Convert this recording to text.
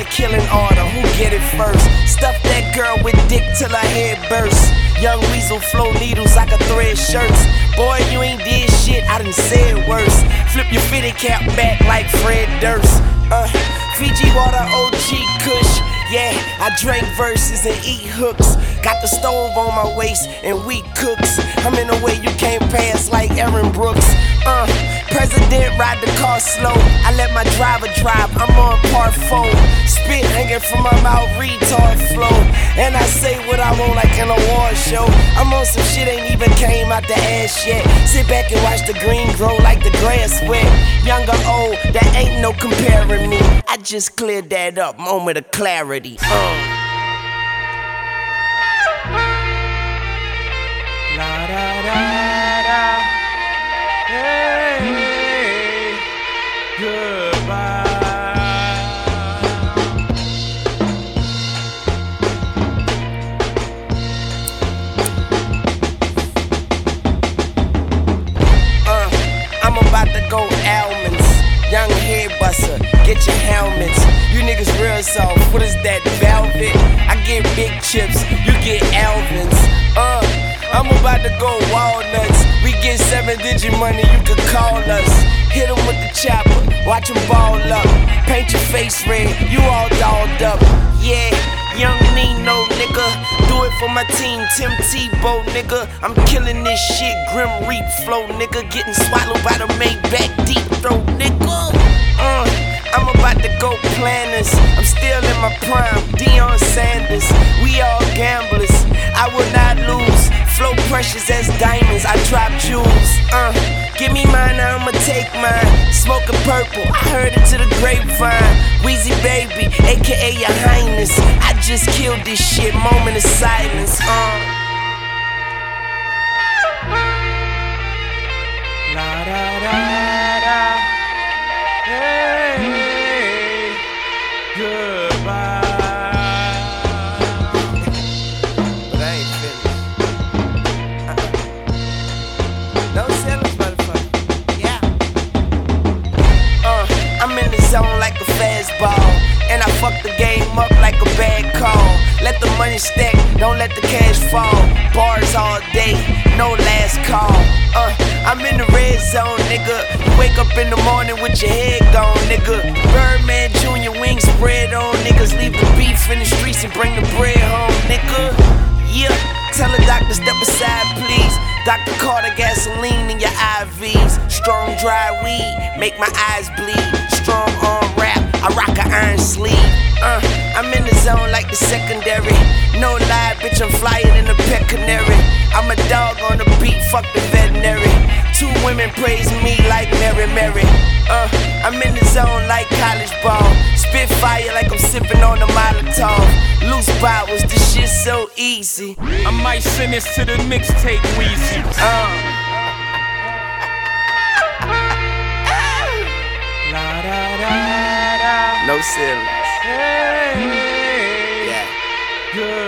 killing order, who get it first? Stuff that girl with dick till her head bursts. Young Weasel flow needles, I can thread shirts. Boy, you ain't did shit, I done said worse. Flip your fitted cap back like Fred Durst. Fiji water, OG Kush. Yeah, I drank verses and eat hooks. Got the stove on my waist and we cooks. I'm in a way you can't pass like Aaron Brooks. President ride the car slow. I let my driver drive, I'm on part 4. Spit hanging from my mouth, retard flow. And I say what I want like an award show. I'm on some shit ain't even came out the ass yet. Sit back and watch the green grow like the grass wet. Young or old, that ain't no comparing me. I just cleared that up, moment of clarity. La da da da. Hey, goodbye. I'm about to go almonds. Young head buster, get your helmets. You niggas real soft, what is that, velvet? I get big chips, you get Alvins. I'm about to go walnuts. We get 7-digit money, you could call us. Hit 'em with the chopper, watch 'em ball up. Paint your face red, you all dolled up. Yeah, young Nino, nigga. Do it for my team, Tim Tebow, nigga. I'm killing this shit, Grim Reap flow, nigga. Getting swallowed by the Maybach deep throat, nigga. I'm about to go planners. I'm still in my prime, Deion Sanders. We all gamblers, I will not lose. Flow precious as diamonds, I drop jewels. Give me mine, I'ma take mine. Smoking purple, I heard it to the grapevine. Weezy baby, aka your highness. I just killed this shit, moment of silence. La da da da. Hey, goodbye. But I ain't finished. No sellers, motherfucker. Yeah. I'm in the zone like a fastball. And I fuck the game up like a bad call. Let the money stack, don't let the cash fall. Bars all day, no last call. I'm in the red zone, nigga. You wake up in the morning with your head gone, nigga. Birdman Jr. wings spread on. Niggas leave the beef in the streets and bring the bread home, nigga. Yeah, tell the doctor step aside, please. Dr. Carter gasoline in your IVs. Strong dry weed, make my eyes bleed. Strong arm rap, I rock an iron sleeve. I'm in the zone like the secondary. No lie, bitch, I'm flyer than a pet canary. I'm a dog on the beat, fuck the veterinary. 2 women praise me like Mary Mary. I'm in the zone like college ball. Spit fire like I'm sipping on a Molotov. Loose bottles, this shit so easy. I might send this to the mixtape Weezy. La da da da. No ceilings. Hey, Yeah. good.